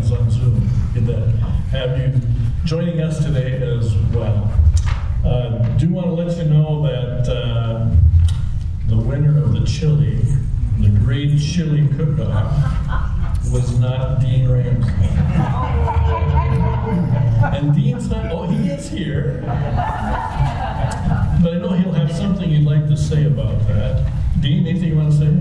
is on Zoom. Get that. Have you joining us today as well. Do want to let you know that the winner of the chili, the Great Chili Cook-Off, was not Dean Ramsey. And Dean's not, oh, he is here. But I know he'll have something he'd like to say about that. Dean, anything you want to say?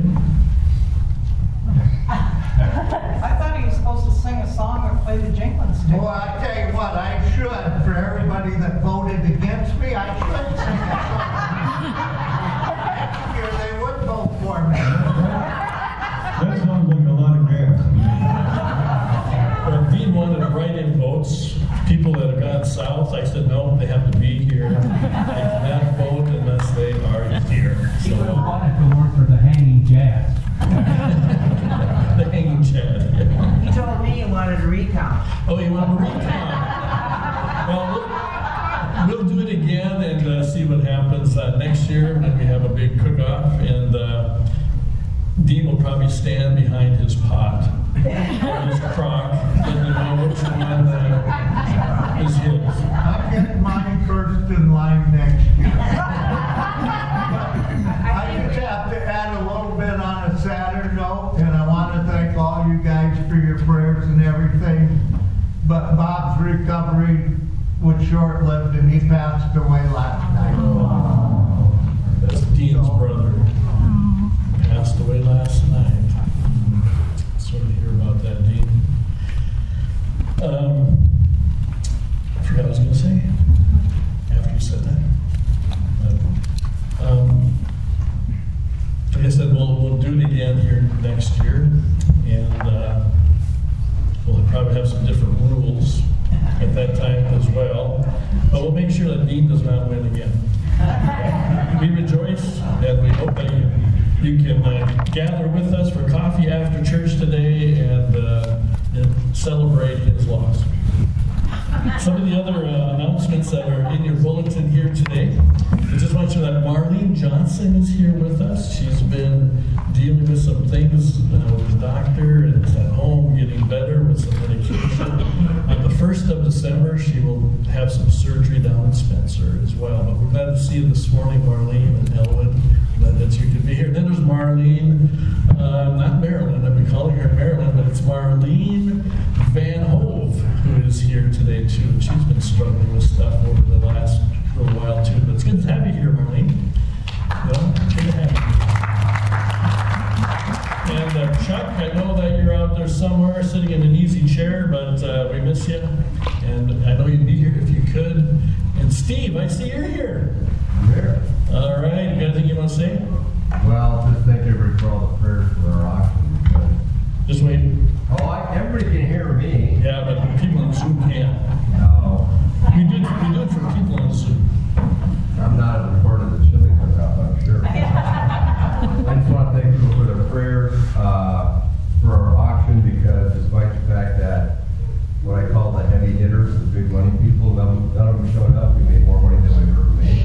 I thought he was supposed to sing a song or play the jingling stick. Well, I tell you what, I should. For everybody that voted against me, I should sing a song. Next year they would vote for me. That sounds like a lot of gas. Well, Dean wanted to write in votes. People that have gone south, I said, no, they have to be here. They cannot vote unless they are here. He would have wanted to work for the hanging jazz. The hanging chad. Yeah. He told me he wanted a recount. Oh, you want to recount? Well, we'll do it again and see what happens next year when we have a big cook-off. And Dean will probably stand behind his pot or his crock, letting you know which one is his. I'm getting mine first in line next year. I just have to add a little bit on a sadder note, and I want to thank all you guys for your prayers and everything. But Bob's recovery was short-lived, and he passed away last night. That's Dean's brother. Passed away last night. Sorry to hear about that, Dean. I forgot what I was going to say after you said that. Like I said, we'll do it again here next year, and we'll probably have some different rules at that time as well. But we'll make sure that Dean does not win again. We rejoice, and we hope that you can gather with us for coffee after church today and celebrate his loss. Some of the other announcements that are in your bulletin here today. I just want you to know that Marlene Johnson is here with us. She's been dealing with some things with the doctor and is at home getting better with some medication. On the 1st of December, she will have some surgery down in Spencer as well. But we're glad to see you this morning, Marlene and Elwood. Glad that you could be here. Then there's Marlene, not Marilyn. I've been calling her Marilyn, but it's Marlene Van Hove who is here today too. She's been struggling with stuff over the last little while too. But it's good to have you here, Marlene. Well, good to have you. And Chuck, I know that you're out there somewhere sitting in an easy chair, but we miss you. And I know you'd be here if you could. And Steve, I see you're here. I'm here. All right, you got anything you want to say? Well, just thank everybody for all the prayers for our auction. Just wait. Oh, everybody can hear me. Yeah, but people on Zoom can't. No, We do it for people on Zoom. I'm not as important as the chili cook-off, I'm sure. I just want to thank people for their prayers for our auction, because despite the fact that what I call the heavy hitters, the big money people, none of them showed up. We made more money than we ever made.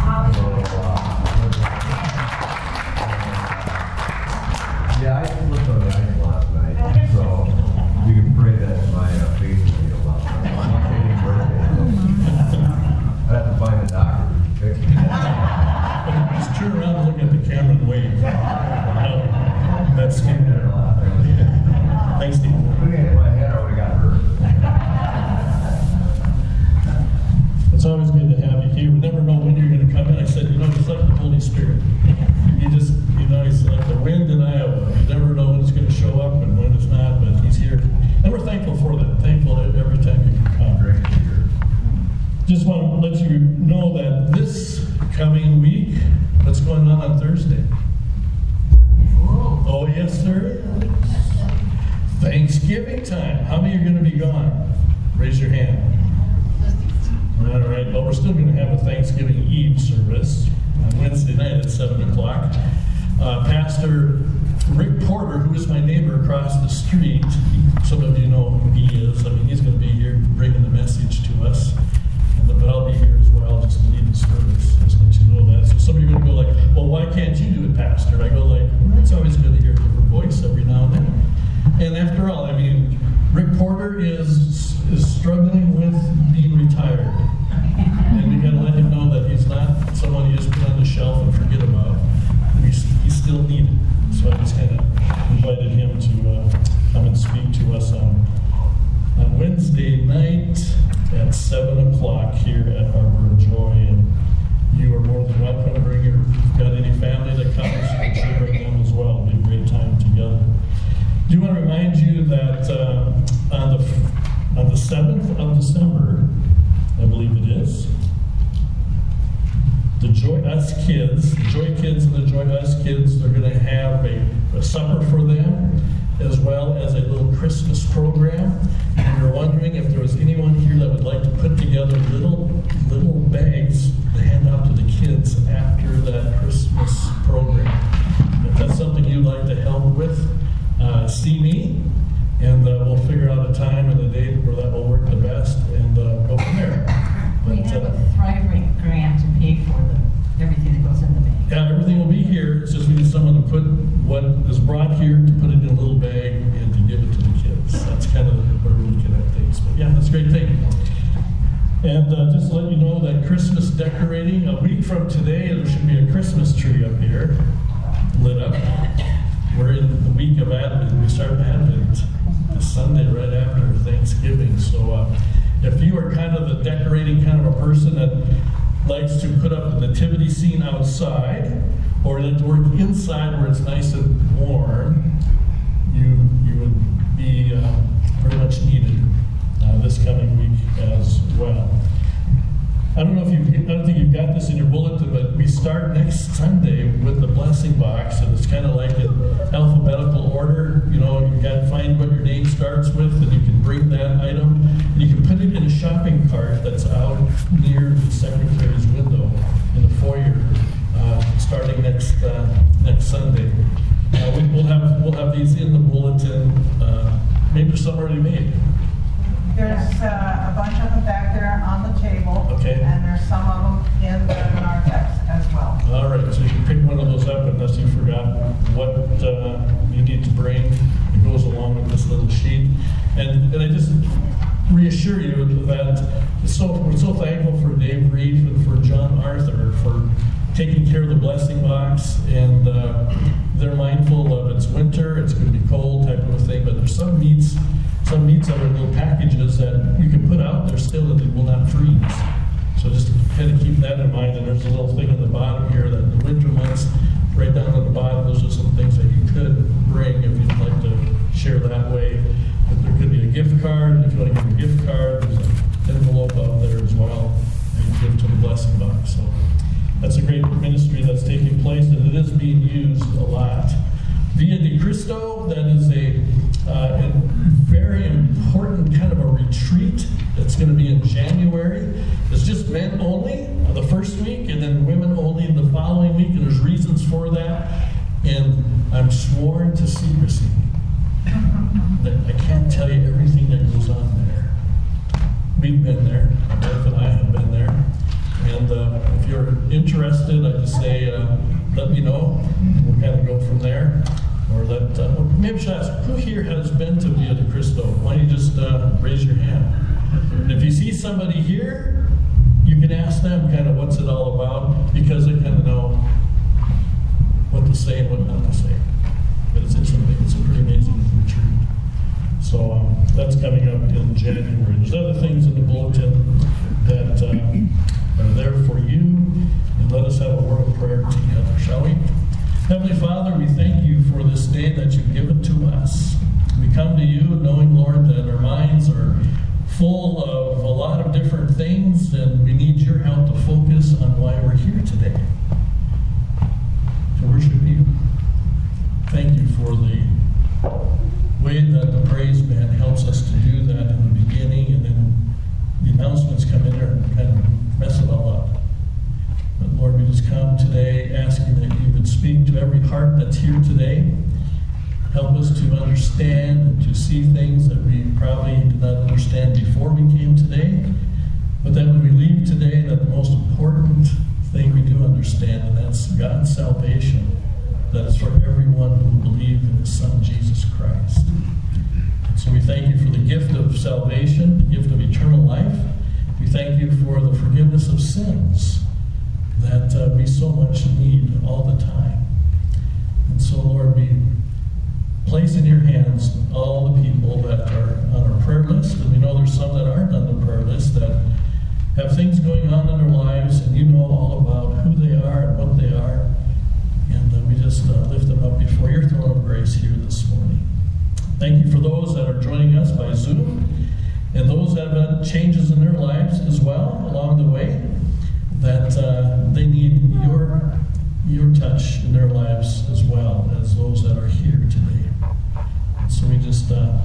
Yeah, I slipped on the ice last night, so you can pray that my face will heal last night. I'm not taking birthday. I have to find a doctor to fix it. Just turn around and look at the camera and wave. That's Steve. Thanks, Steve. If I hit my head, I would have got hurt. It's always good to have you here. We never know when you're going to come in. I said, it's like the Holy Spirit. He's like the wind in Iowa. You never know when it's going to show up and when it's not, but he's here. And we're thankful for that. Thankful every time you can come. Great to hear. Just want to let you know that this coming week, what's going on Thursday? Oh, yes, sir. Thanksgiving time. How many are going to be gone? Raise your hand. All right. Well, we're still going to have a Thanksgiving Eve service on Wednesday night at 7 o'clock. Pastor Rick Porter, who is my neighbor across the street, some of you know who he is. I mean, he's going to be here bringing the message to us. But I'll be here as well just to lead the service. Just to let you know that. So some of you are going to go like, well, why can't you do it, Pastor? And I go like, well, it's always good to hear a different voice every now and then. And after all, I mean, Rick Porter Kroger is struggling with being retired. And we got to let him know that he's not someone you just put on the shelf and forget about. He's still needed. So I just kind of invited him to come and speak to us on Wednesday night at 7 o'clock here at Harbor of Joy. And you are more than welcome to bring if you've got any family that comes, you should bring them as well. It'll be a great time together. I do want to remind you that on the 7th of December, I believe it is, the Joy Us Kids, the Joy Kids and the Joy Us Kids, they're going to have a supper for them, as well as a little Christmas program. And we're wondering if there was anyone here that would like to put together little bags to hand out to the kids after that Christmas program. If that's something you'd like to help with, see me, and we'll figure out a time and a date where that will work the best, and go from there. We have a Thriving grant to pay for everything that goes in the bag. Yeah, everything will be here. It's just we need someone to put what is brought here, to put it in a little bag and to give it to the kids. That's kind of where we're looking at things. But yeah, that's a great thing. And just to let you know that Christmas decorating, a week from today, there should be a Christmas tree up here, lit up. We're in the week of Advent. We start Advent this Sunday right after Thanksgiving. So if you are kind of the decorating kind of a person that likes to put up the nativity scene outside, or like to work inside where it's nice and warm, you would be very much needed this coming week as well. I don't think you've got this in your bulletin, but we start next Sunday with the blessing box, and it's kind of like in alphabetical order. You know, you got to find what your name starts with, and you can bring that item, and you can put it in a shopping cart that's out near the secretary's window in the foyer, starting next Sunday. We'll have these in the bulletin. Maybe there's some already made. There's a bunch of them back there on the table. Okay. And there's some of them in the narthex as well. All right, so you can pick one of those up unless you forgot what you need to bring. It goes along with this little sheet. And I just reassure you that we're so thankful for Dave Reed and for John Arthur for taking care of the blessing box. And they're mindful of it's winter, it's going to be cold type of a thing, but there's some meats that are little packages that you can put out there still and they will not freeze. So just kind of keep that in mind. And there's a little thing at the bottom here that in the winter months, right down at the bottom, those are some things that you could bring if you'd like to share that way. But there could be a gift card. If you want to give a gift card, there's an envelope out there as well that you can give to the blessing box. So that's a great ministry that's taking place, and it is being used a lot. Via de Cristo, that is a very important kind of a retreat that's going to be in January. It's just men only the first week, and then women only the following week, and there's reasons for that. And I'm sworn to secrecy. I can't tell you everything that goes on there. We've been there. My wife and I have been there. And if you're interested, I just say, let me know. We'll kind of go from there. Or maybe I should ask, who here has been to Via de Cristo? Why don't you just raise your hand? And if you see somebody here, you can ask them kind of what's it all about, because they kind of know what to say and what not to say. But it's a pretty amazing retreat. So that's coming up in January. There's other things in the bulletin that are there for you. And let us have a word of prayer together, shall we? Heavenly Father, we thank you for this day that you've given to us. We come to you knowing, Lord, that our minds are full of a lot of different things, and we need your help to focus on why we're here today, to worship you. Thank you for the way that the praise band helps us to do that in the beginning, and then the announcements come in there and kind of mess it all up. But Lord, we just come today asking that you would speak to every heart that's here today. Help us to understand and to see things that we probably did not understand before we came today. But then when we leave today, that the most important thing we do understand, and that's God's salvation. That is for everyone who believes in his Son, Jesus Christ. So we thank you for the gift of salvation, the gift of eternal life. We thank you for the forgiveness of sins that we so much need all the time. And so, Lord, we place in your hands all the people that are on our prayer list, and we know there's some that aren't on the prayer list that have things going on in their lives, and you know all about who they are and what they are. And we just lift them up before your throne of grace here this morning. Thank you for those that are joining us by Zoom, and those that have had changes in their lives as well along the way, that they need your touch in their lives as well as those that are here today. And so we just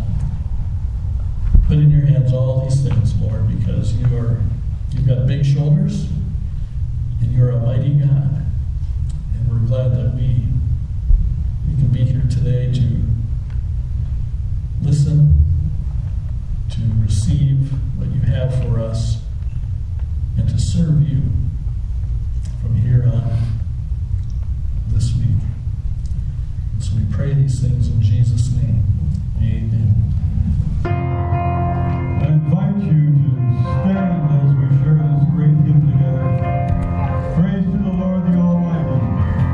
put in your hands all these things, Lord, because you've got big shoulders, and you're a mighty God. And we're glad that we can be here today to listen, to receive what you have for us, and to serve you from here on this week. And so we pray these things in Jesus' name. Amen. I invite you to stand as we share this great hymn together. Praise to the Lord the Almighty.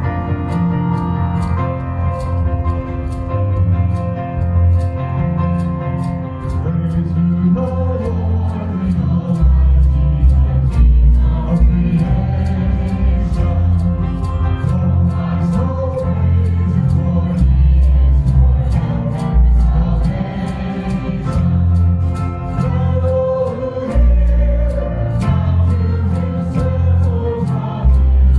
Praise to the Lord the Almighty, of creation. Oh, my soul, praise for He is forever salvation. Let all who hear now in themselves how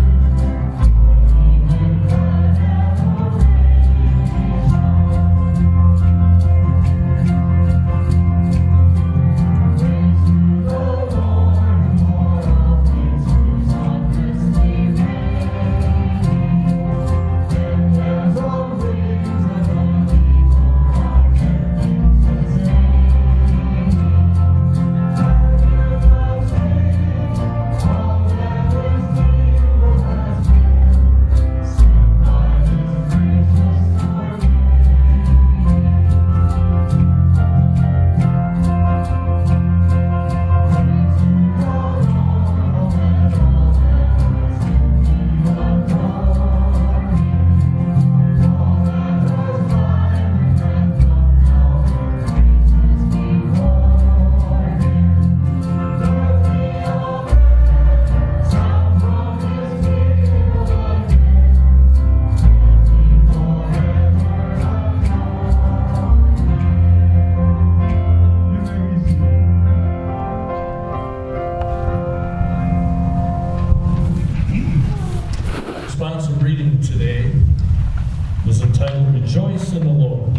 Responsive reading today was entitled Rejoice in the Lord.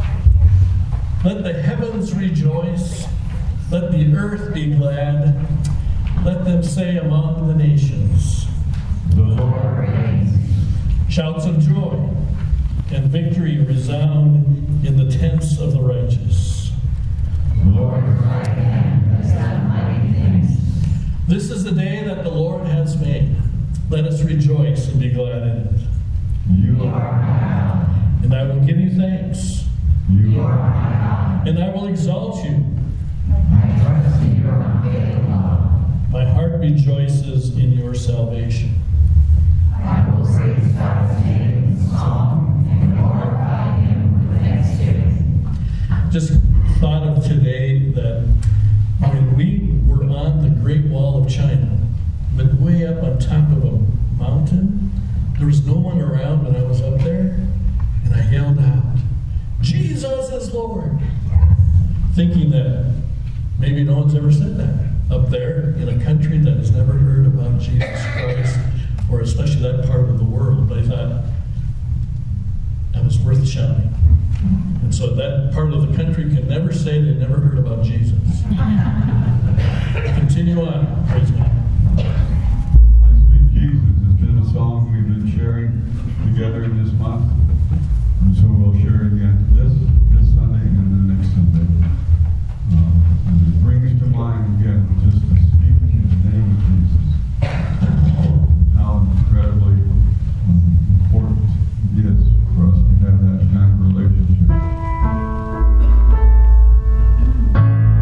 Let the heavens rejoice, let the earth be glad, let them say among the nations, the Lord reigns. Shouts of joy and victory resound in the tents of the righteous. The Lord's right hand has done mighty things. This is the day that the Lord has made. Let us rejoice and be glad in it. You are my God. And I will give you thanks. You are my God. And I will exalt you. I trust in your unfailing love. My heart rejoices in your salvation. I will praise God's name in song and glorify Him with thanksgiving. Just thought of today that when we were on the Great Wall of China, but way up on top of a mountain, there was no one around when I was up there, and I yelled out, "Jesus is Lord!" Thinking that maybe no one's ever said that up there in a country that has never heard about Jesus Christ, or especially that part of the world. But I thought that was worth shouting. And so that part of the country can never say they never heard about Jesus. Continue on. Praise God. I Speak Jesus has been a song we've been sharing together this month. And so we'll share it again this Sunday and the next Sunday. And it brings to mind again just to speak in the name of Jesus. How incredibly important it is for us to have that kind of relationship.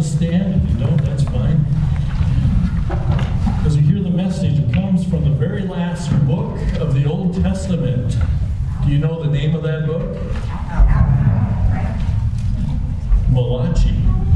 stand. If you don't, that's fine. As you hear the message, it comes from the very last book of the Old Testament. Do you know the name of that book? Malachi.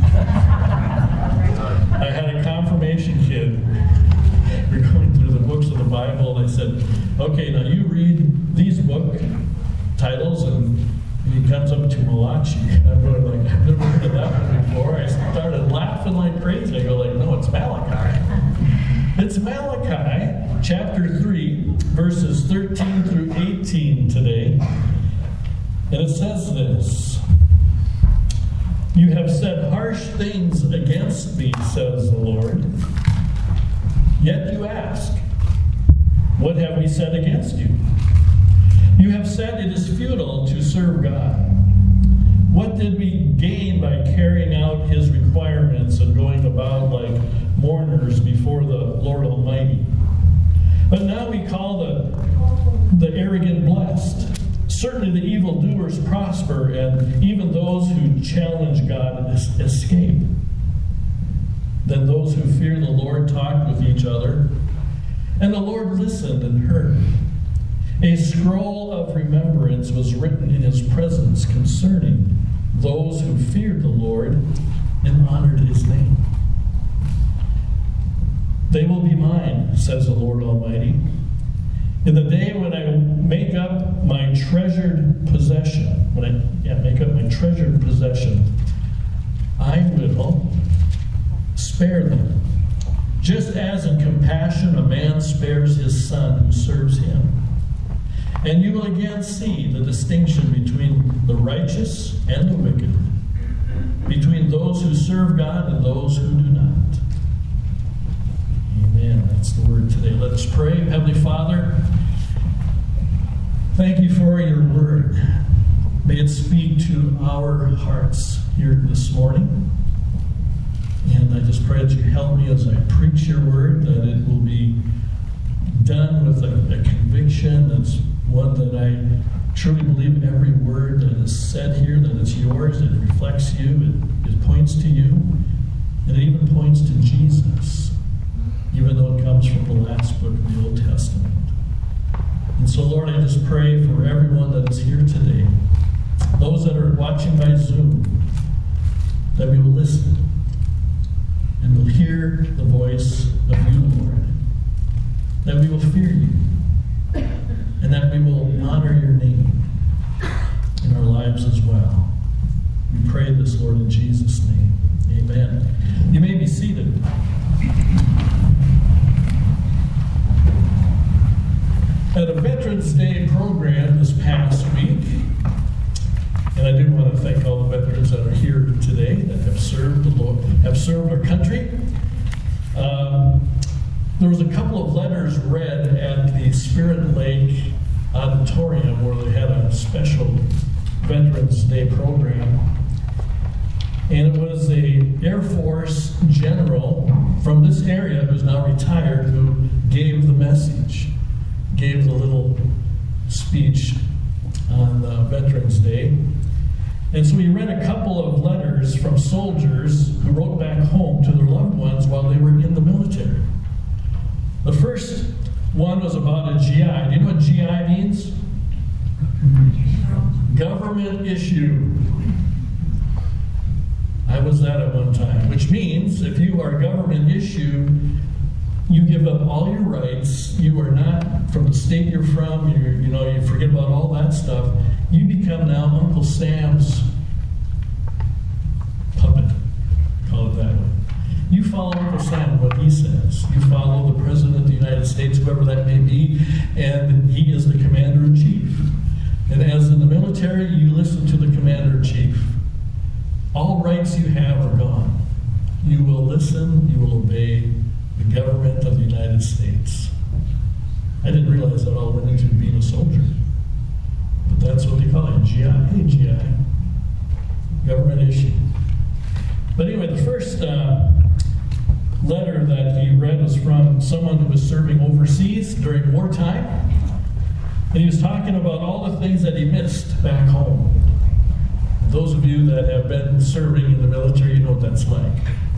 I had a confirmation kid. We're going through the books of the Bible, and I said, okay, now you read these book titles, and he comes up to Malachi. I'm going like, I've never heard of that one before. I started laughing like crazy. I go like, no, it's Malachi. It's Malachi, chapter 3, verses 13 through 18 today. And it says this: "You have said harsh things against me, says the Lord. Yet you ask, what have we said against you? You have said it is futile to serve God. What did we gain by carrying out his requirements and going about like mourners before the Lord Almighty? But now we call the arrogant blessed. Certainly the evildoers prosper, and even those who challenge God escape. Then those who fear the Lord talk with each other, and the Lord listened and heard. A scroll of remembrance was written in his presence concerning those who feared the Lord and honored his name. They will be mine, says the Lord Almighty, in the day when I make up my treasured possession. I will spare them, just as in compassion a man spares his son who serves him. And you will again see the distinction between the righteous and the wicked, between those who serve God and those who do not." Amen. That's the word today. Let us pray. Heavenly Father, thank you for your word. May it speak to our hearts here this morning. And I just pray that you help me as I preach your word, that it will be done with a conviction that's one that I truly believe every word that is said here, that it's yours, it reflects you, it points to you, and it even points to Jesus, even though it comes from the last book of the Old Testament. And so, Lord, I just pray for everyone that is here today, those that are watching by Zoom, that we will listen and we'll hear the voice of you, Lord, that we will fear you, and that we will honor your name in our lives as well. We pray this, Lord, in Jesus' name. Amen. You may be seated. At a Veterans Day program this past week, and I do want to thank all the veterans that are here today that have served the Lord, have served our country. There was a couple of letters read at the Spirit Lake Auditorium where they had a special Veterans Day program. And it was an Air Force general from this area who's now retired who gave the message, gave the little speech on Veterans Day. And so he read a couple of letters from soldiers who wrote back home to their loved ones while they were in the military. The first one was about a GI. Do you know what GI means? Government issue. I was that at one time, which means if you are government issue, you give up all your rights. You are not from the state you're from. You forget about all that stuff. You become now Uncle Sam's puppet. Call it that way. You follow Uncle Sam, what he says. You follow the President of the United States, whoever that may be, and he is the Commander-in-Chief. And as in the military, you listen to the Commander-in-Chief. All rights you have are gone. You will listen, you will obey the government of the United States. I didn't realize that all went into being a soldier. But that's what they call it, GI. Hey, GI. Government issue. But anyway, the first letter that he read was from someone who was serving overseas during wartime. And he was talking about all the things that he missed back home. Those of you that have been serving in the military, you know what that's like.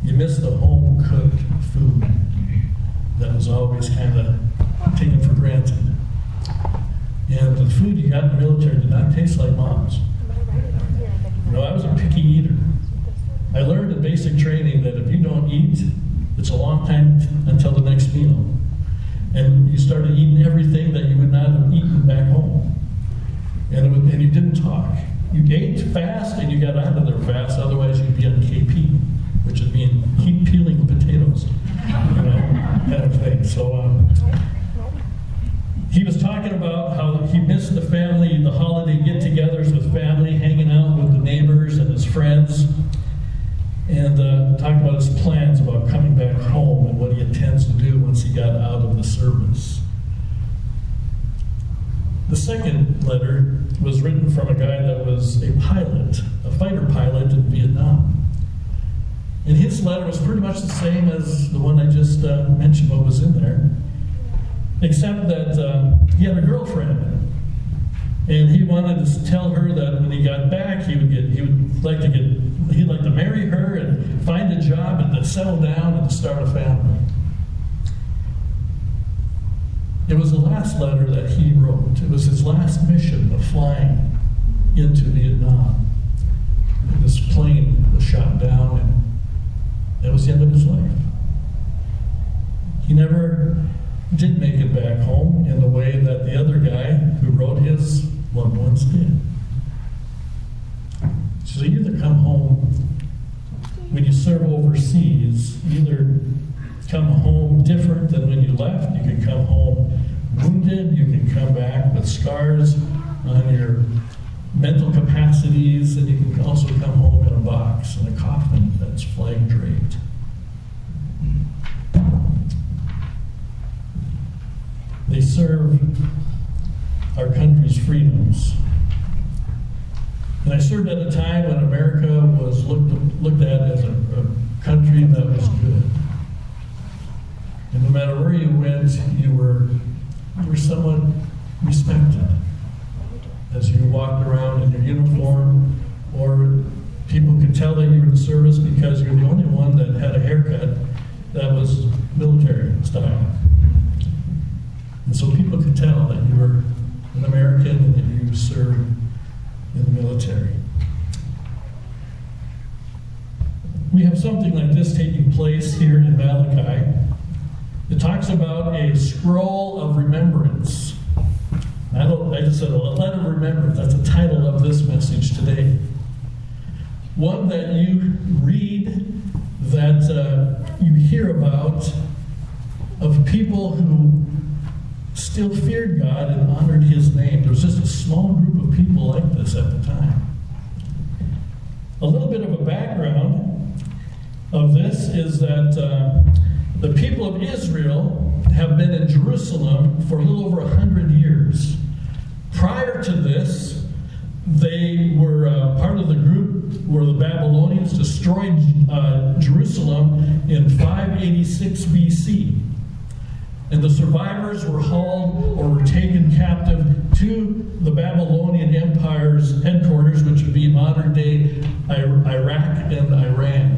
You miss the home-cooked food that was always kind of taken for granted. And the food you got in the military did not taste like Mom's. You know, I was a picky eater. I learned in basic training that if you don't eat, it's a long time until the next meal. And you started eating everything that you would not have eaten back home. And you didn't talk. You ate fast and you got out of there fast, otherwise you'd be on KP, which would mean keep peeling potatoes, you know, kind of thing. So he was talking about how he missed the family, the holiday get-togethers with family, hanging out with the neighbors and his friends, and talked about his plans about coming back home and what he intends to do once he got out of the service. The second letter was written from a guy that was a pilot, a fighter pilot in Vietnam. And his letter was pretty much the same as the one I just mentioned what was in there, except that he had a girlfriend. And he wanted to tell her that when he got back, he'd like to marry her and find a job and to settle down and to start a family. It was the last letter that he wrote. It was his last mission of flying into Vietnam. This plane was shot down, and that was the end of his life. He never did make it back home in the way that the other guy who wrote his loved ones did. So you either come home when you serve overseas, either come home different than when you left. You can come home wounded. You can come back with scars on your mental capacities, and you can also come home in a box, in a coffin that's flag draped. They serve our country's freedoms. And I served at a time when America was looked at as a country that was good. And no matter where you went, you were somewhat respected. As you walked around in your uniform, or people could tell that you were in the service because you're the only one that had a haircut that was military style. And so people could tell that you were an American and that you served in the military. We have something like this taking place here in Malachi. It talks about a scroll of remembrance. I just said a letter of remembrance. That's the title of this message today. One that you read, that you hear about, of people who still feared God and honored His name. There was just a small group of people like this at the time. A little bit of a background of this is that the people of Israel have been in Jerusalem for a little over 100 years. Prior to this, they were part of the group where the Babylonians destroyed Jerusalem in 586 BC. And the survivors were hauled or were taken captive to the Babylonian Empire's headquarters, which would be modern-day Iraq and Iran.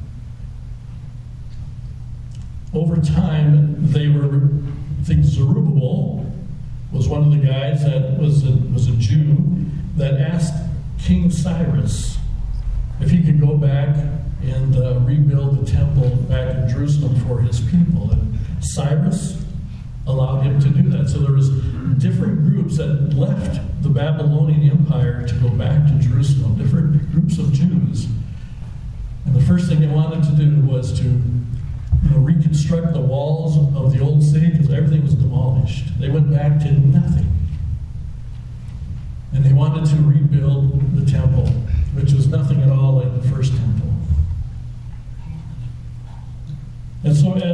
Over time, I think Zerubbabel was one of the guys that was a Jew that asked King Cyrus if he could go back and rebuild the temple back in Jerusalem for his people. And Cyrus allowed him to do that. So there was different groups that left the Babylonian Empire to go back to Jerusalem, different groups of Jews. And the first thing they wanted to do was to reconstruct the walls of the old city because everything was demolished. They went back to nothing. And they wanted to rebuild the temple, which was nothing at all like the first temple. And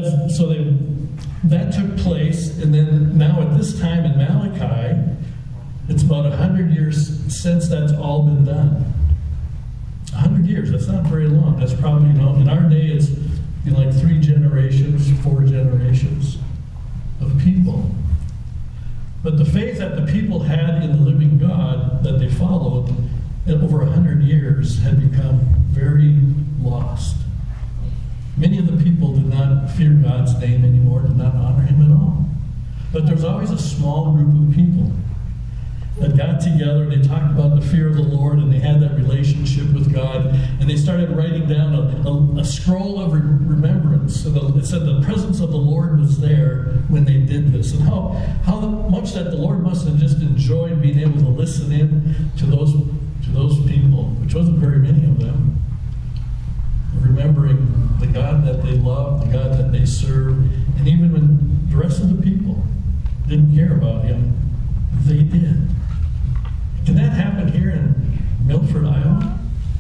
that took place, and then now at this time in Malachi, it's about 100 years since that's all been done. 100 years, that's not very long. That's probably, in our day, it's like 3 generations, 4 generations of people. But the faith that the people had in the living God that they followed in over 100 years had become very lost. Many of the people did not fear God's name anymore, did not honor him at all. But there's always a small group of people that got together, they talked about the fear of the Lord, and they had that relationship with God, and they started writing down a scroll of remembrance. And it said the presence of the Lord was there when they did this, and how much that the Lord must have just enjoyed being able to listen in to those people, which wasn't very many of them, remembering the God that they loved, the God that they served, and even when the rest of the people didn't care about him, they did. Can that happen here in Milford, Iowa?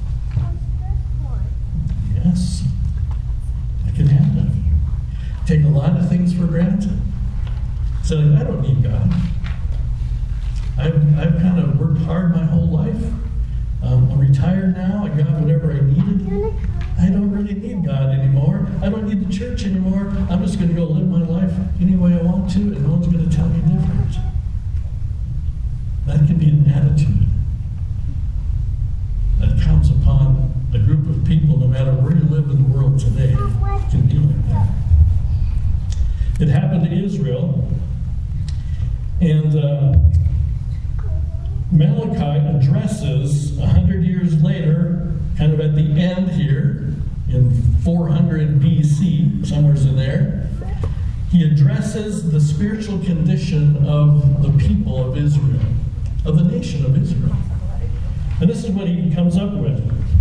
Yes, it can happen. Take a lot of things for granted. Say, like, I don't need God. I've kind of worked hard my whole life. I'm retired now. I got whatever I needed. I don't really need God anymore. I don't need the church anymore. I'm just going to go live my life any way I want to, and no one's going to tell me different. That can be an attitude that comes upon a group of people, no matter where you live in the world today. It can be like that. It happened to Israel, and Malachi addresses 100 years later, kind of at the end here, in 400 BC, somewhere in there, he addresses the spiritual condition of the people of Israel, of the nation of Israel. And this is what he comes up with.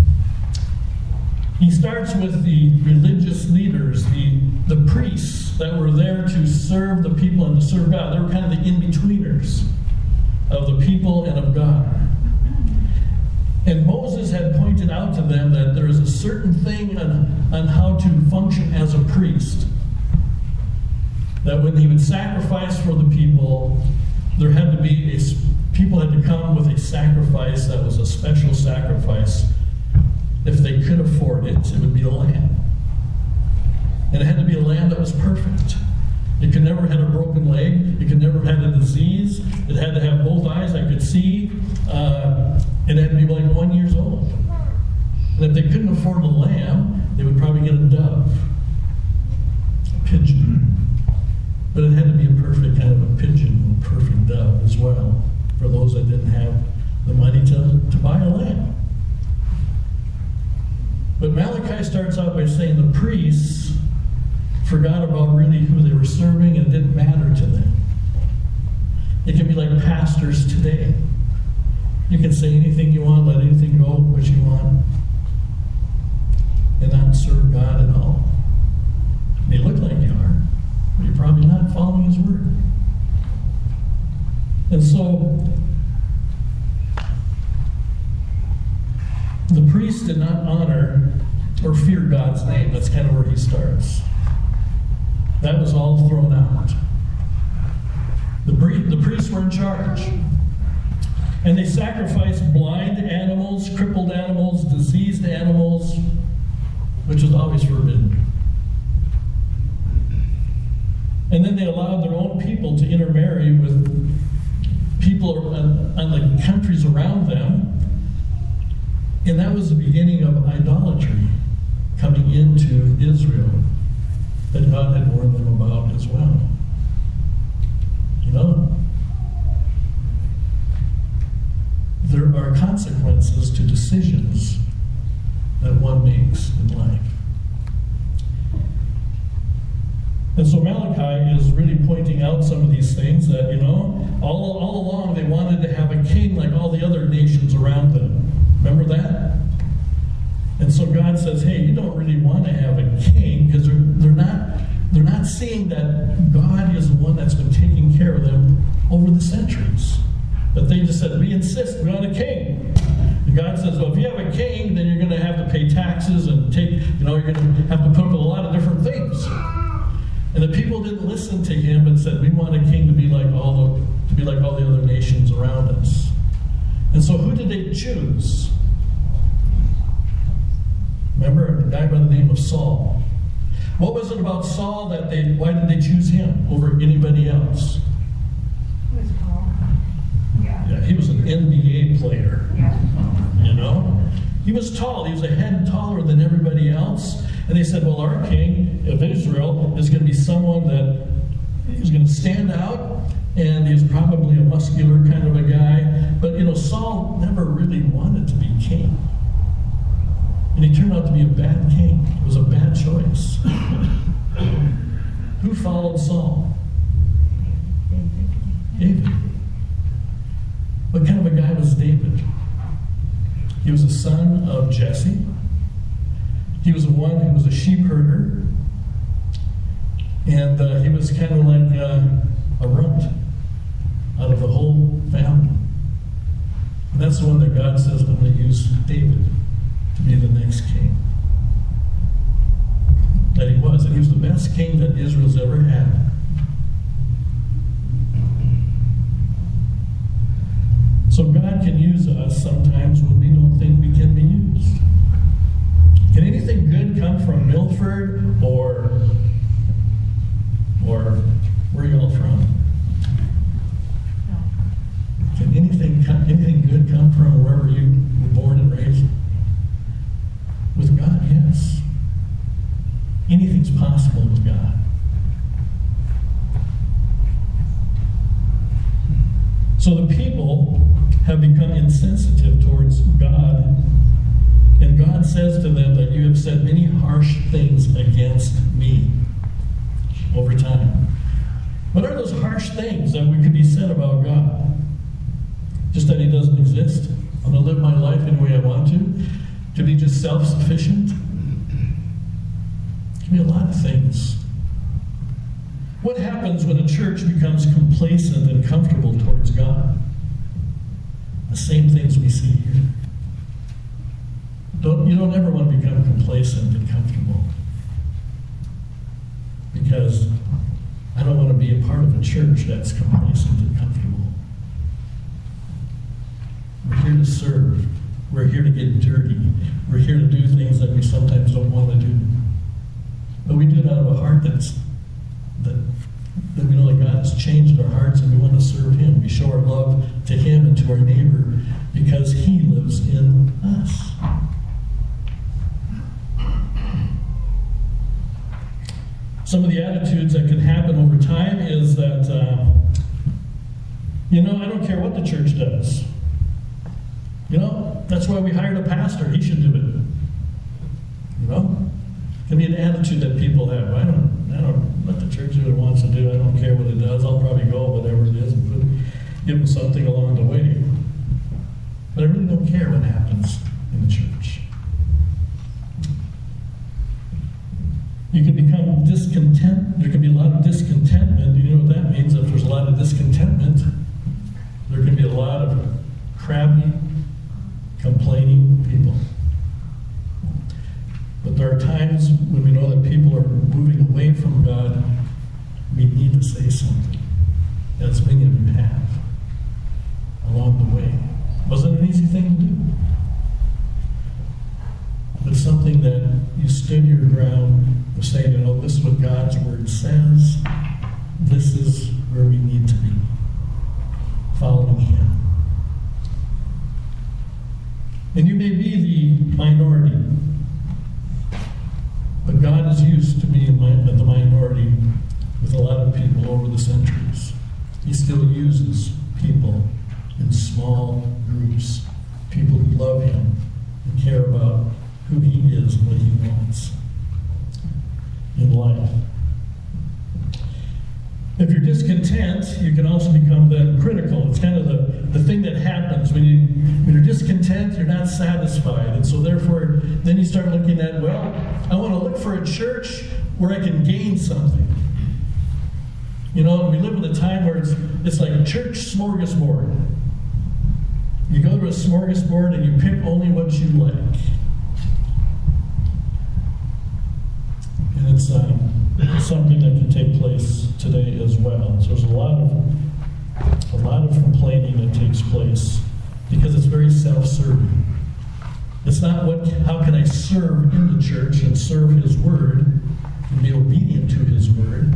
He starts with the religious leaders, the priests that were there to serve the people and to serve God. They were kind of the in-betweeners of the people and of God. And Moses had pointed out to them that there is a certain thing on how to function as a priest. That when he would sacrifice for the people, there had to be people had to come with a sacrifice that was a special sacrifice. If they could afford it, it would be a lamb. And it had to be a lamb that was perfect. It could never have had a broken leg. It could never have had a disease. It had to have both eyes that could see. It had to be like 1 year old. And if they couldn't afford a lamb, they would probably get a dove, a pigeon. But it had to be a perfect kind of a pigeon, a perfect dove as well, for those that didn't have the money to buy a lamb. But Malachi starts out by saying the priests forgot about really who they were serving, and it didn't matter to them. It can be like pastors today. You can say anything you want, let anything go, what you want, and not serve God at all. You may look like you are, but you're probably not following His word. And so, the priest did not honor or fear God's name. That's kind of where he starts. That was all thrown out. The priests were in charge. And they sacrificed blind animals, crippled animals, diseased animals, which was always forbidden. And then they allowed their own people to intermarry with people on the countries around them. And that was the beginning of idolatry coming into Israel that God had warned them about as well. You know, there are consequences to decisions that one makes in life. And so Malachi is really pointing out some of these things that, all along they wanted to have a king like all the other nations around them. Remember that? And so God says, hey, you don't really want to have a king, because they're not seeing that God is the one that's been taking care of them over the centuries. But they just said, we insist, we want a king. And God says, well, if you have a king, then you're going to have to pay taxes and you're going to have to put up with a lot of different things. And the people didn't listen to him and said, we want a king to be like all the other nations around us. And so who did they choose? Remember a guy by the name of Saul. What was it about Saul why did they choose him over anybody else? He was tall. Yeah. Yeah, he was an NBA player. Yeah. He was tall. He was a head taller than everybody else. And they said, well, our king of Israel is going to be someone that is going to stand out, and he's probably a muscular kind of a guy. But, Saul never really wanted to be king. And he turned out to be a bad king. It was a bad choice. Who followed Saul? David. What kind of a guy was David? He was a son of Jesse. He was one who was a sheep herder. And he was kind of like a runt out of the whole family. And that's the one that God says, I'm going to use David to be the next king. That he was. And he was the best king that Israel's ever had. So God can use us sometimes when we don't think we can be used. Can anything good come from Milford or where are y'all from? Can anything good come from wherever you were born and raised? With God, yes. Anything's possible with God. So the people have become insensitive towards God, and God says to them that you have said many harsh things against me over time. What are those harsh things that could be said about God? Just that he doesn't exist? I'm going to live my life any way I want to? To be just self-sufficient? It can be a lot of things. What happens when a church becomes complacent and comfortable towards God? The same things we see here. You don't ever want to become complacent and comfortable. Because I don't want to be a part of a church that's complacent and comfortable. We're here to serve. We're here to get dirty. We're here to do things that we sometimes don't want to do. But we do it out of a heart that we know that God has changed our hearts and we want to serve him. We show our love to him and to our neighbor because he lives in us. Some of the attitudes that can happen over time is that, I don't care what the church does. That's why we hired a pastor. He should do it. It can be an attitude that people have. I don't let the church do what it wants to do. I don't care what it does. I'll probably go whatever it is and give them something along the way. But I really don't care what happens in the church. You can become discontent. There can be a lot of discontentment. You know what that means? If there's a lot of discontentment, there can be a lot of crabby, complaining people. But there are times when we know that people are moving away from God, we need to say something, as many of you have, along the way. Wasn't an easy thing to do. But something that you stood your ground of saying, this is what God's word says. This is where we need to be, following him. And you may be the minority, but God is used to being the minority with a lot of people over the centuries. He still uses people in small groups, people who love him and care about who he is and what he wants in life. If you're discontent, you can also become then critical. It's kind of the thing that happens when you're discontent, you're not satisfied. And so therefore, then you start looking at, I want to look for a church where I can gain something. We live in a time where it's like a church smorgasbord. You go to a smorgasbord and you pick only what you like. And it's something that can take place today as well. So there's a lot of complaining that takes place because it's very self-serving. It's not how can I serve in the church and serve his word and be obedient to his word.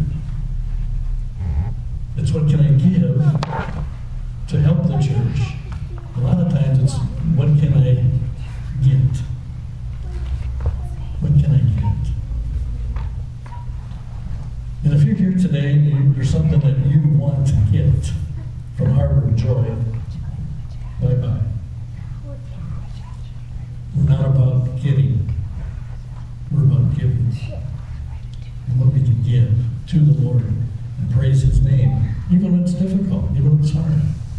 It's what can I give to help the church. A lot of times it's what can I get. heart.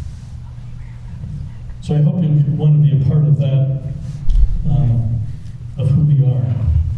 So I hope you want to be a part of that, of who we are.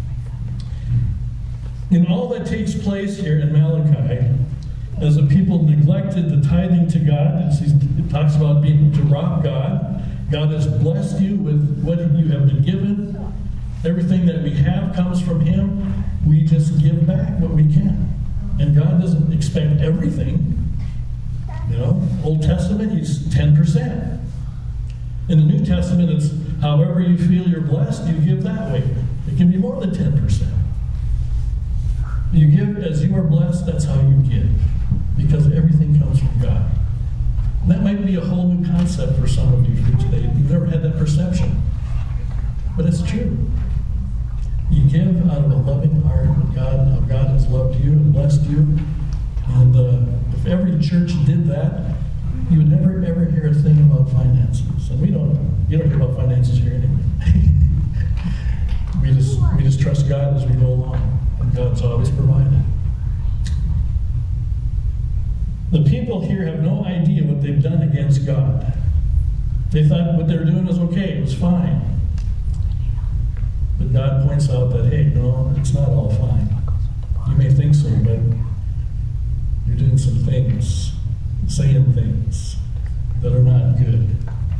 In all that takes place here in Malachi, as the people neglected the tithing to God, it talks about being to rob God. God has blessed you with what you have been given. Everything that we have comes from Him. We just give back what we can. And God doesn't expect everything. You know, Old Testament, He's 10%. In the New Testament, it's however you feel you're blessed, you give that way. It can be more than 10%. You give as you are blessed, that's how you give. Because everything comes from God. And that might be a whole new concept for some of you here today. You've never had that perception. But it's true. You give out of a loving heart of God, how God has loved you and blessed you. And if every church did that, you would never ever hear a thing about finances. And you don't hear about finances here anyway. we just trust God as we go along. And God's always provided. The people here have no idea what they've done against God. They thought what they were doing was okay, it was fine. But God points out that, hey, no, it's not all fine. You may think so, but you're doing some things, saying things that are not good.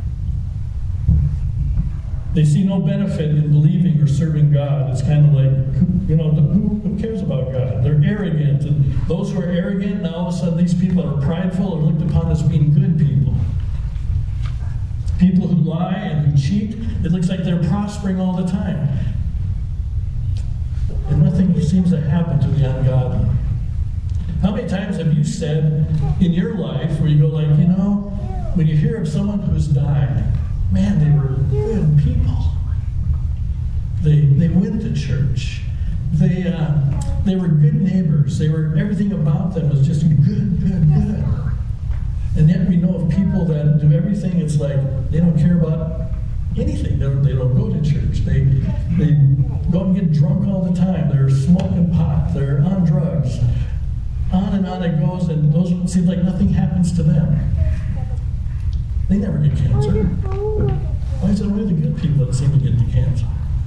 They see no benefit in believing or serving God. It's kind of like, who cares about God? They're arrogant. And those who are arrogant, now all of a sudden these people are prideful and looked upon as being good people. People who lie and who cheat, it looks like they're prospering all the time. And nothing seems to happen to the ungodly. How many times have you said in your life where you go like, when you hear of someone who's died, man, they were good people. They went to church. They were good neighbors. Everything about them was just good. And yet we know of people that do everything. It's like they don't care about anything. They don't go to church. They go and get drunk all the time. They're smoking pot. They're on drugs. On and on it goes, and those it seems like nothing happens to them. They never get cancer. Why is it only the good people that seem to get the cancer?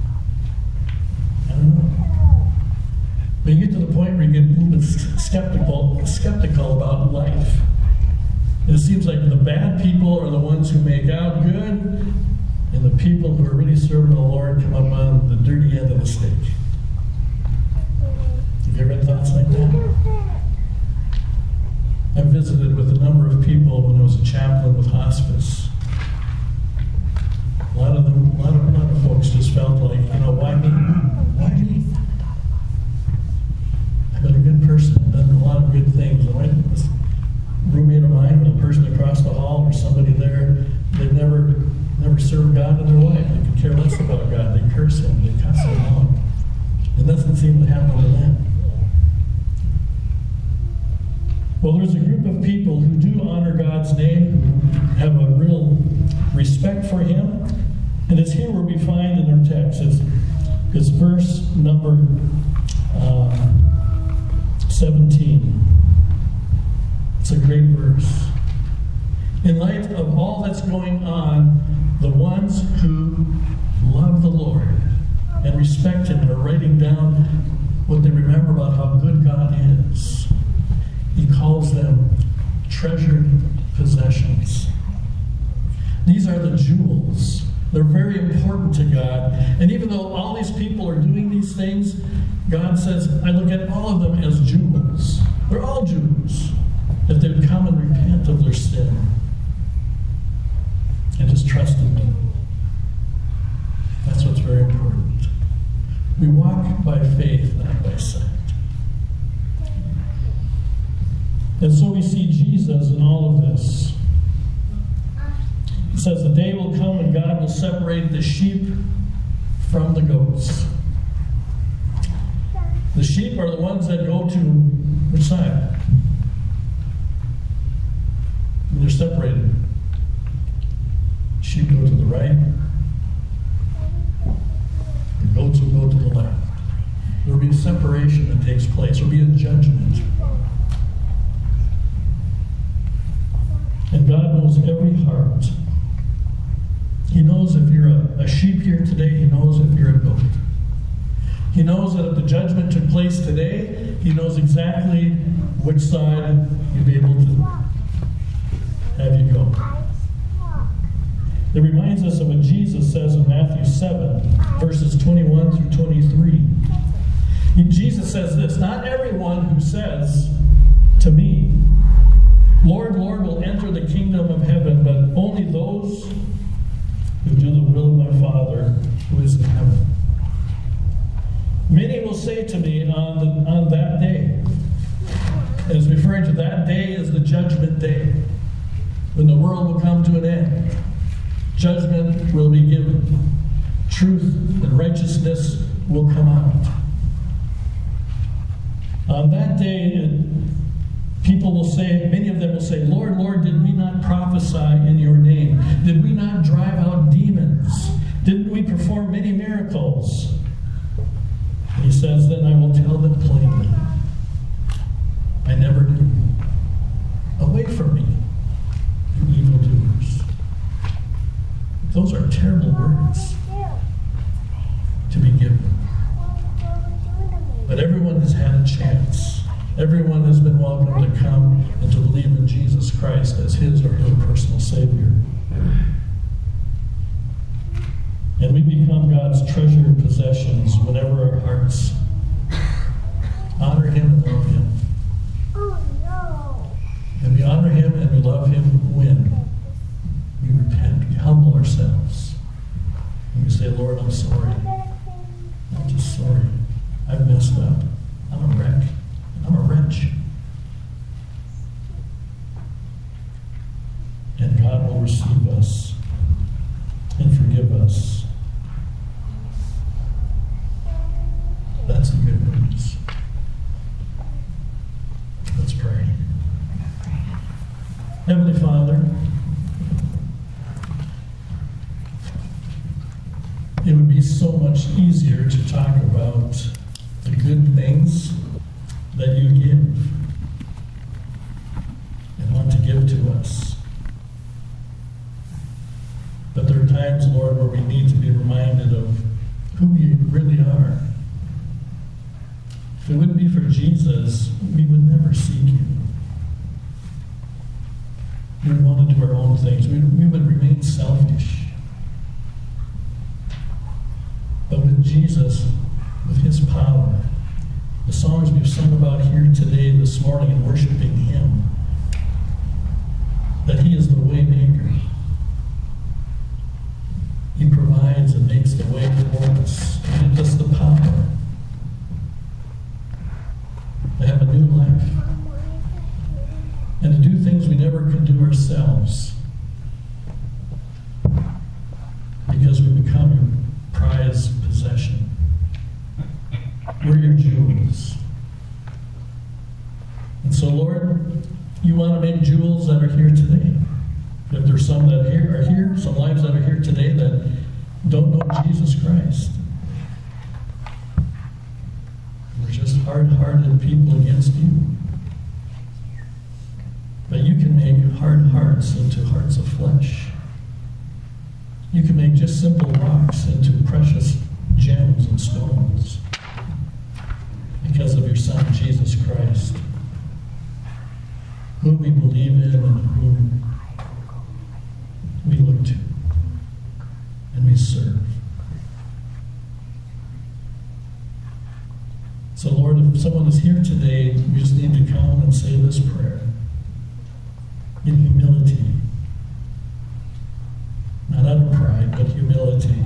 I don't know. But you get to the point where you get a little bit skeptical about life. And it seems like the bad people are the ones who make out good, and the people who are really serving the Lord come up on the dirty end of the stick. Have you ever had thoughts like that? I visited with a number of people when I was a chaplain with hospice. A lot of folks just felt like, why me? Why me? I've been a good person. I've done a lot of good things. And this roommate of mine, or the person across the hall, or somebody there, they've never served God in their life. They could care less about God. They curse Him. They cuss Him out. It doesn't seem to happen to them. Well, there's a group of people who do honor God's name, who have a real respect for Him. And it's here where we find in our text, it's verse number 17. It's a great verse. In light of all that's going on, the ones who love the Lord and respect Him are writing down what they remember about how good God is. He calls them treasured possessions. These are the jewels. They're very important to God. And even though all these people are doing these things, God says, I look at all of them as jewels. They're all jewels. If they would come and repent of their sin and just trust in me. That's what's very important. We walk by faith, not by sight. And so we see Jesus in all of this. It says the day will come when God will separate the sheep from the goats. The sheep are the ones that go to which side? And they're separated. Sheep go to the right. The goats will go to the left. There will be a separation that takes place. There will be a judgment. And knows every heart. He knows if you're a sheep here today. He knows if you're a goat. He knows that if the judgment took place today, He knows exactly which side you'll be able to have you go. It reminds us of what Jesus says in Matthew 7, verses 21 through 23. Jesus says this, "Not everyone who says to me, 'Lord, Lord,' will enter the kingdom of heaven, but only those who do the will of my Father who is in heaven. Many will say to me on that day," and it's referring to that day as the judgment day, when the world will come to an end. Judgment will be given. Truth and righteousness will come out. On that day, people will say, many of them will say, "Lord, Lord, did we not prophesy in your name? Did we not drive out demons? Didn't we perform many miracles?" He says, "Then I will tell them plainly, I never knew you. Away from me, you evildoers." Those are terrible words to be given. But everyone has had a chance. Everyone has been welcome to come and to believe in Jesus Christ as his or her personal Savior. And we become God's treasured possessions whenever our hearts honor Him and love Him. And we honor Him and we love Him when we repent, we humble ourselves, and we say, "Lord, I'm sorry. I'm just sorry. I've messed up. I'm a wreck. I'm a wretch." And God will receive us and forgive us. That's the good news. Let's pray. Heavenly Father, it would be so much easier to talk about the good things that you give and want to give to us. But there are times, Lord, where we need to be reminded of who we really are. If it wouldn't be for Jesus, we would never seek you. We would want to do our own things. We would remain selfish. But with Jesus, with his power, the songs we've sung about here today, this morning, in worshiping him, that he is the way maker. He provides and makes the way for us. He gives us the power to have a new life and to do things we never could do ourselves, because we become your prized possession. We're your jewels. And so, Lord, you want to make jewels that are here today. If there's some that are here, some lives that are here today that don't know Jesus Christ. We're just hard-hearted people against you. But you can make hard hearts into hearts of flesh. You can make just simple rocks into precious gems and stones because of your Son, Jesus Christ, whom we believe in and whom we look to and we serve. So, Lord, if someone is here today, we just need to come and say this prayer in humility. Not out of pride, but humility.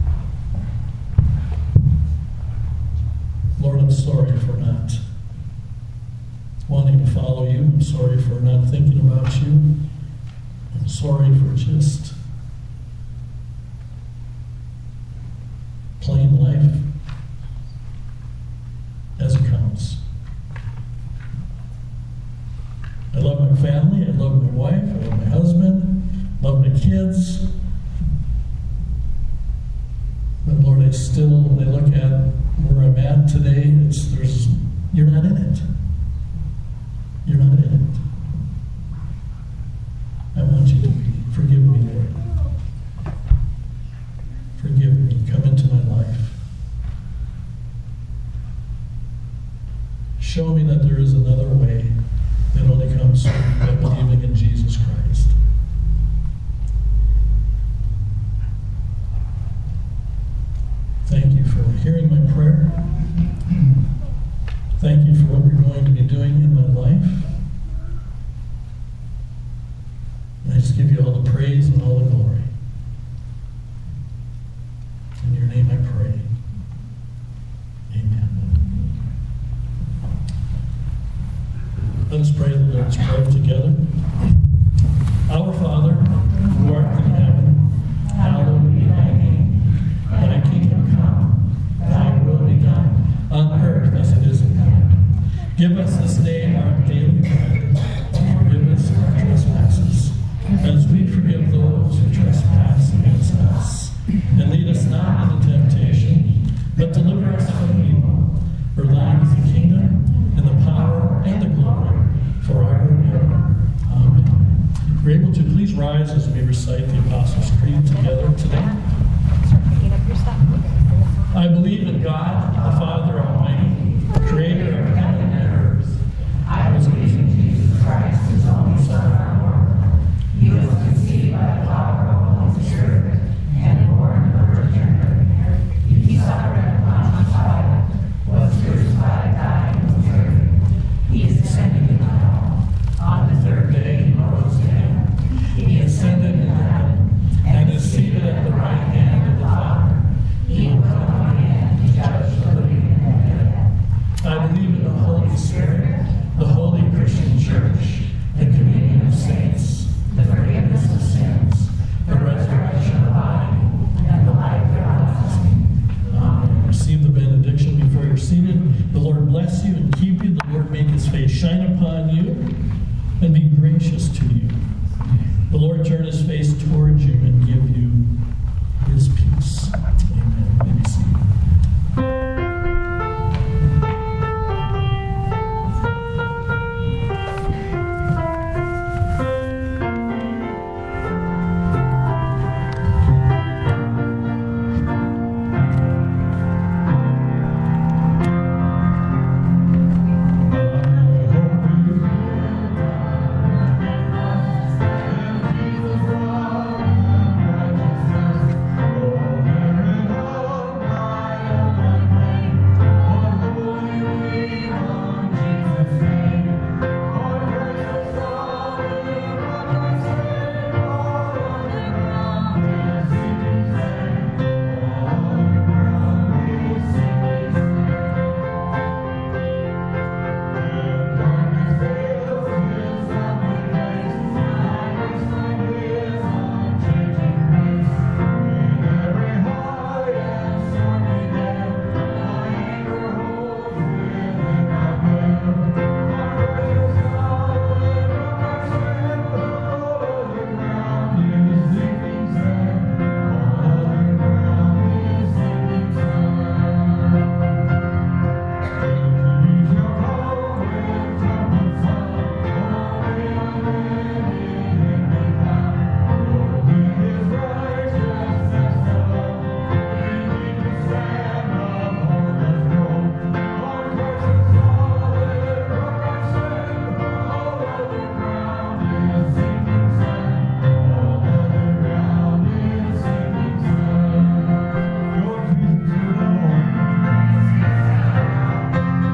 Lord, I'm sorry for not wanting to follow you. I'm sorry for not thinking about you. I'm sorry for just plain life as it comes. I love my family. I love my wife. I love my husband. I love my kids. But Lord, I still, when I look at where I'm at today, you're not in it. You're not in it. I want you to be give you all the praise and all the glory. In your name I pray. Amen. Let us pray the Lord's Prayer together. Our Father, who art in heaven, hallowed be thy name. Thy kingdom come, thy will be done, on earth as it is in heaven. Give us this day our daily bread, and forgive us our trespasses, as we forgive those who trespass against us. And lead us not into temptation, but deliver us from evil. For thine is the kingdom, and the power, and the glory, forever and ever. Amen. We're able to please rise as we recite the Apostles' Creed together today. I believe in God, the Father Almighty, creator of heaven and earth. I believe in Jesus Christ, his only Son, our Lord. He was conceived by the power of the Holy Spirit and born of the Virgin Mary. He suffered under Pontius Pilate, was crucified, died, and was buried. He descended into hell. On the third day he rose again. He ascended into heaven and is seated at the right hand of the Father. He will come again to judge the living and the dead. I believe in the Holy Spirit, the holy Christian Church, the communion of saints, the forgiveness of sins, the resurrection of the body, and the life everlasting. Amen. Receive the benediction before you're seated. The Lord bless you and keep you. The Lord make his face shine upon you and be gracious to you. The Lord turn his face towards you